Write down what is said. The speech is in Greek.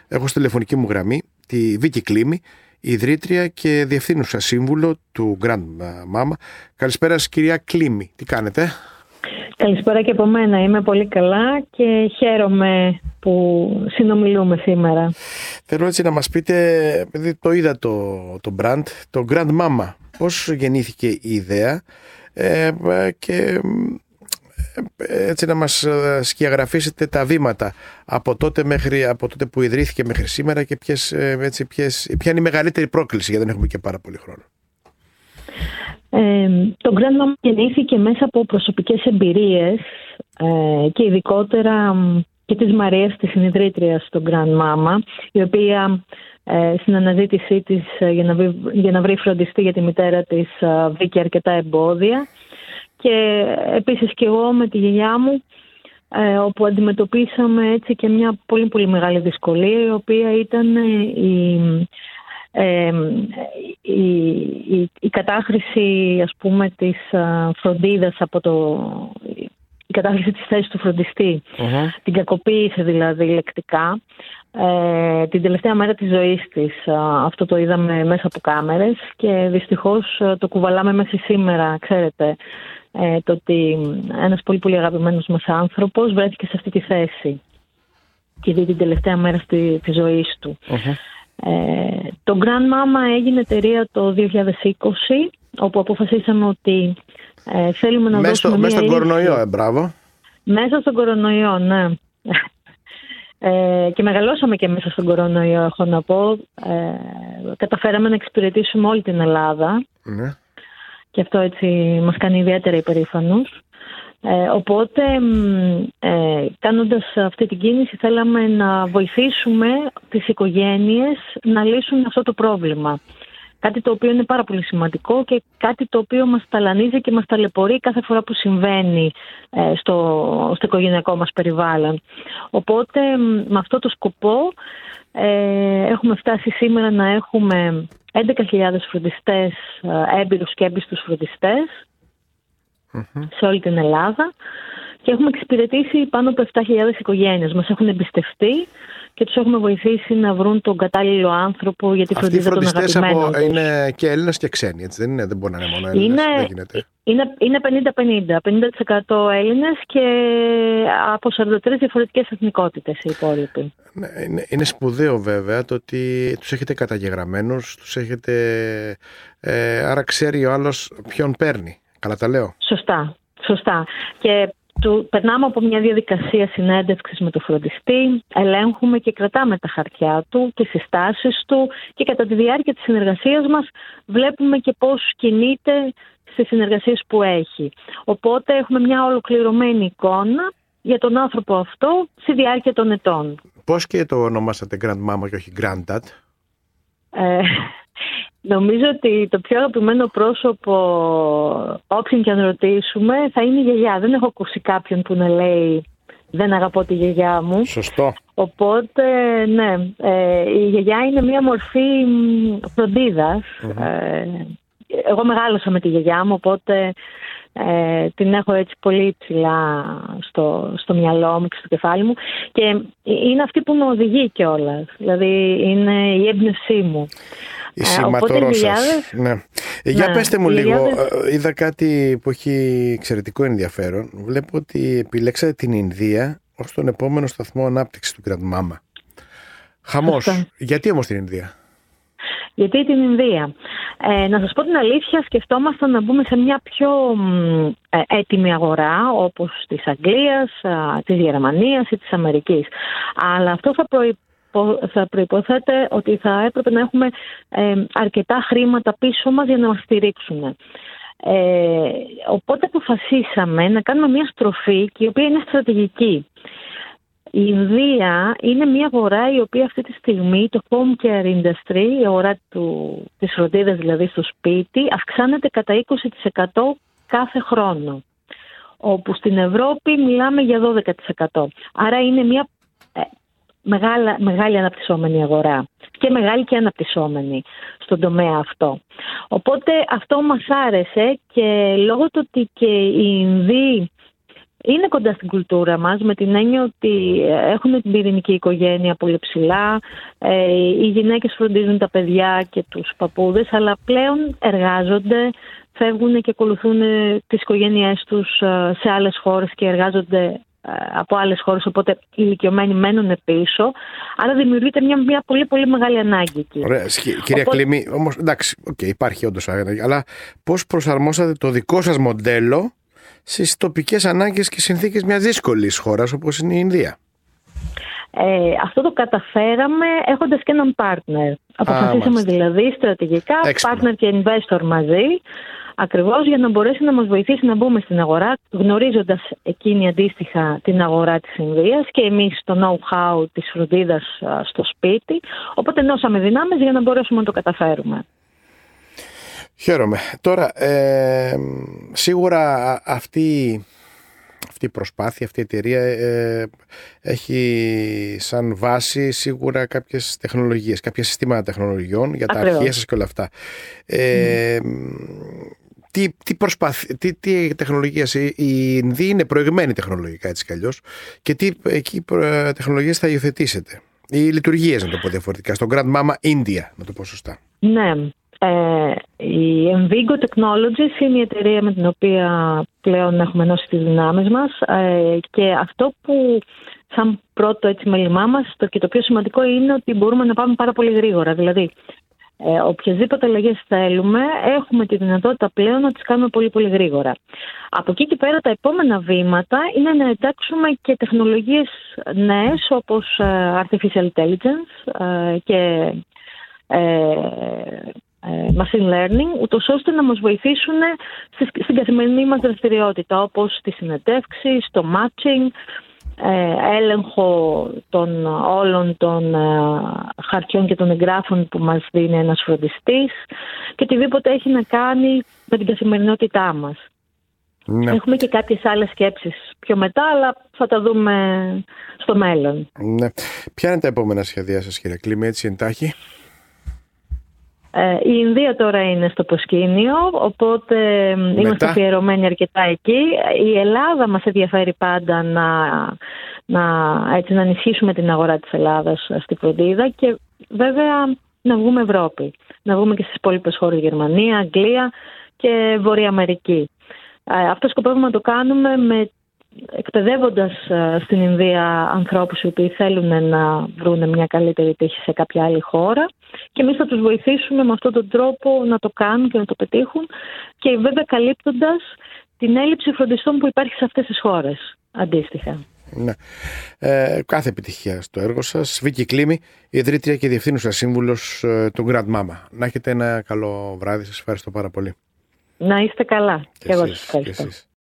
Έχω στη τηλεφωνική μου γραμμή τη Βίκη Κλίμη, ιδρύτρια και διευθύνουσα σύμβουλο του Grand Mama. Καλησπέρα σας, κυρία Κλίμη. Τι κάνετε? Καλησπέρα και από μένα. Είμαι πολύ καλά και χαίρομαι που συνομιλούμε σήμερα. Θέλω έτσι να μας πείτε, επειδή το είδα το brand, το Grand Mama, πώς γεννήθηκε η ιδέα και έτσι να μας σκιαγραφίσετε τα βήματα από τότε που ιδρύθηκε μέχρι σήμερα και ποια είναι η μεγαλύτερη πρόκληση, γιατί δεν έχουμε και πάρα πολύ χρόνο. Το Grand Mama γεννήθηκε μέσα από προσωπικές εμπειρίες και ειδικότερα και της Μαρίας, της συνιδρύτριας του Grand Mama, η οποία στην αναζήτησή της για να βρει φροντιστή για τη μητέρα της βρήκε αρκετά εμπόδια. Και επίσης και εγώ με τη γιαγιά μου, όπου αντιμετωπίσαμε έτσι και μια πολύ πολύ μεγάλη δυσκολία, η οποία ήταν η κατάχρηση, ας πούμε, της φροντίδας η κατάχρηση της θέσης του φροντιστή, την κακοποίηση δηλαδή λεκτικά, την τελευταία μέρα της ζωής της. Αυτό το είδαμε μέσα από κάμερες και δυστυχώς το κουβαλάμε μέχρι σήμερα, ξέρετε, το ότι ένας πολύ πολύ αγαπημένος μας άνθρωπος βρέθηκε σε αυτή τη θέση και δει την τελευταία μέρα της ζωής του. Το Grand Mama έγινε εταιρεία το 2020, όπου αποφασίσαμε ότι θέλουμε να δώσουμε μέσα στον κορονοϊό, μπράβο. Μέσα στον κορονοϊό, ναι. Και μεγαλώσαμε και μέσα στον κορονοϊό, έχω να πω. Καταφέραμε να εξυπηρετήσουμε όλη την Ελλάδα. Ναι. Και αυτό έτσι μας κάνει ιδιαίτερα υπερήφανους. Οπότε, κάνοντας αυτή την κίνηση, θέλαμε να βοηθήσουμε τις οικογένειες να λύσουν αυτό το πρόβλημα. Κάτι το οποίο είναι πάρα πολύ σημαντικό και κάτι το οποίο μας ταλανίζει και μας ταλαιπωρεί κάθε φορά που συμβαίνει στο οικογενειακό μας περιβάλλον. Οπότε, με αυτό το σκοπό, έχουμε φτάσει σήμερα να έχουμε 11.000 φροντιστές, έμπειρους και έμπιστους φροντιστές σε όλη την Ελλάδα και έχουμε εξυπηρετήσει πάνω από 7.000 οικογένειες. Μας έχουν εμπιστευτεί και τους έχουμε βοηθήσει να βρουν τον κατάλληλο άνθρωπο για τη φροντίδα των αγαπημένων τους. Είναι και Έλληνες και ξένοι, έτσι δεν μπορεί να είναι μόνο Έλληνες, δεν γίνεται. Είναι 50-50. 50% Έλληνες και από 43 διαφορετικές εθνικότητες οι υπόλοιποι. Ναι, είναι σπουδαίο βέβαια το ότι τους έχετε καταγεγραμμένους, τους έχετε, άρα ξέρει ο άλλος ποιον παίρνει. Καλά τα λέω? Σωστά. Και περνάμε από μια διαδικασία συνέντευξης με το φροντιστή, ελέγχουμε και κρατάμε τα χαρτιά του, τις συστάσεις του και κατά τη διάρκεια της συνεργασίας μας βλέπουμε και πώς κινείται στις συνεργασίες που έχει. Οπότε έχουμε μια ολοκληρωμένη εικόνα για τον άνθρωπο αυτό στη διάρκεια των ετών. Πώς και το ονομάσατε Grand Mama και όχι Granddad? Νομίζω ότι το πιο αγαπημένο πρόσωπο, όποιον και αν ρωτήσουμε, θα είναι η γιαγιά. Δεν έχω ακούσει κάποιον που να λέει «δεν αγαπώ τη γιαγιά μου». Σωστό. Οπότε, ναι, η γιαγιά είναι μια μορφή φροντίδας. Εγώ μεγάλωσα με τη γιαγιά μου, οπότε την έχω έτσι πολύ ψηλά στο μυαλό μου και στο κεφάλι μου και είναι αυτή που με οδηγεί κιόλας. Δηλαδή, είναι η έμπνευσή μου. Η σηματορό σας. Ναι. Για πέστε μου λίγο, είδα κάτι που έχει εξαιρετικό ενδιαφέρον. Βλέπω ότι επιλέξατε την Ινδία ως τον επόμενο σταθμό ανάπτυξης του Grand Mama. Χαμός. Γιατί όμως την Ινδία? Γιατί την Ινδία? Να σας πω την αλήθεια, σκεφτόμασταν να μπούμε σε μια πιο έτοιμη αγορά όπως της Αγγλίας, της Γερμανίας ή της Αμερικής. Αλλά αυτό θα προϋποθέτει ότι θα έπρεπε να έχουμε αρκετά χρήματα πίσω μας για να μας στηρίξουν. Οπότε αποφασίσαμε να κάνουμε μια στροφή και η οποία είναι στρατηγική. Η Ινδία είναι μια αγορά η οποία αυτή τη στιγμή, το home care industry, η αγορά της φροντίδας δηλαδή στο σπίτι, αυξάνεται κατά 20% κάθε χρόνο. Όπου στην Ευρώπη μιλάμε για 12%. Άρα είναι μια μεγάλη αναπτυσσόμενη αγορά και μεγάλη και αναπτυσσόμενη στον τομέα αυτό. Οπότε αυτό μας άρεσε και λόγω του ότι και οι Ινδοί είναι κοντά στην κουλτούρα μας, με την έννοια ότι έχουν την πυρηνική οικογένεια πολύ ψηλά, οι γυναίκες φροντίζουν τα παιδιά και τους παππούδες, αλλά πλέον εργάζονται, φεύγουν και ακολουθούν τις οικογένειές τους σε άλλες χώρες και εργάζονται από άλλες χώρες, οπότε οι ηλικιωμένοι μένουν πίσω. Άρα δημιουργείται μια πολύ πολύ μεγάλη ανάγκη εκεί. Ωραία. Κυρία Κλίμη, όμως εντάξει, υπάρχει όντως ανάγκη, αλλά πώς προσαρμόσατε το δικό σας μοντέλο στις τοπικές ανάγκες και συνθήκες μιας δύσκολης χώρας όπως είναι η Ινδία? Αυτό το καταφέραμε έχοντας και έναν partner. Αποφασίσαμε δηλαδή στρατηγικά, partner και investor μαζί, ακριβώς για να μπορέσει να μας βοηθήσει να μπούμε στην αγορά, γνωρίζοντας εκείνη αντίστοιχα την αγορά της Ινδίας και εμείς το know-how της φροντίδας στο σπίτι. Οπότε ενώσαμε δυνάμεις για να μπορέσουμε να το καταφέρουμε. Χαίρομαι. Τώρα, σίγουρα αυτή η προσπάθεια, αυτή η εταιρεία έχει σαν βάση σίγουρα κάποιες τεχνολογίες, κάποια συστήματα τεχνολογιών για τα αρχεία σας και όλα αυτά. Τι τεχνολογίες, η Ινδία είναι προηγμένη τεχνολογικά έτσι κι αλλιώς, και τι τεχνολογίες θα υιοθετήσετε, ή λειτουργίες να το πω διαφορετικά, στο Grand Mama India, να το πω σωστά? Ναι. Η Envigo Technologies είναι η εταιρεία με την οποία πλέον έχουμε ενώσει τις δυνάμεις μας, και αυτό που σαν πρώτο έτσι μέλημά μας και το πιο σημαντικό είναι ότι μπορούμε να πάμε πάρα πολύ γρήγορα. Δηλαδή οποιασδήποτε αλλαγές θέλουμε, έχουμε τη δυνατότητα πλέον να τις κάνουμε πολύ πολύ γρήγορα. Από εκεί και πέρα τα επόμενα βήματα είναι να εντάξουμε και τεχνολογίες νέες όπως Artificial Intelligence και machine learning, ούτως ώστε να μας βοηθήσουν στην καθημερινή μας δραστηριότητα, όπως στη συνεντεύξη, στο matching, έλεγχο όλων των χαρτιών και των εγγράφων που μας δίνει ένας φροντιστής και οτιδήποτε έχει να κάνει με την καθημερινότητά μας. Ναι. Έχουμε και κάποιες άλλες σκέψεις πιο μετά, αλλά θα τα δούμε στο μέλλον. Ναι. Ποια είναι τα επόμενα σχέδιά σας, κύριε Κλίμη, έτσι εντάχει? Η Ινδία τώρα είναι στο προσκήνιο, οπότε είμαστε αφιερωμένοι αρκετά εκεί. Η Ελλάδα μας ενδιαφέρει πάντα να ενισχύσουμε την αγορά της Ελλάδας στη φροντίδα και βέβαια να βγούμε Ευρώπη. Να βγούμε και στις υπόλοιπες χώρες, Γερμανία, Αγγλία και Βόρεια Αμερική. Αυτό σκοπεύουμε να το κάνουμε εκπαιδεύοντας στην Ινδία ανθρώπους οι οποίοι θέλουν να βρουν μια καλύτερη τύχη σε κάποια άλλη χώρα και εμείς θα τους βοηθήσουμε με αυτόν τον τρόπο να το κάνουν και να το πετύχουν και βέβαια καλύπτοντας την έλλειψη φροντιστών που υπάρχει σε αυτές τις χώρες αντίστοιχα. Ναι. Κάθε επιτυχία στο έργο σας. Βίκη Κλίμη, ιδρύτρια και διευθύνουσα σύμβουλος του Grand Mama. Να έχετε ένα καλό βράδυ. Σας ευχαριστώ πάρα πολύ. Να είστε καλά. Και εγώ σας ευχαριστώ.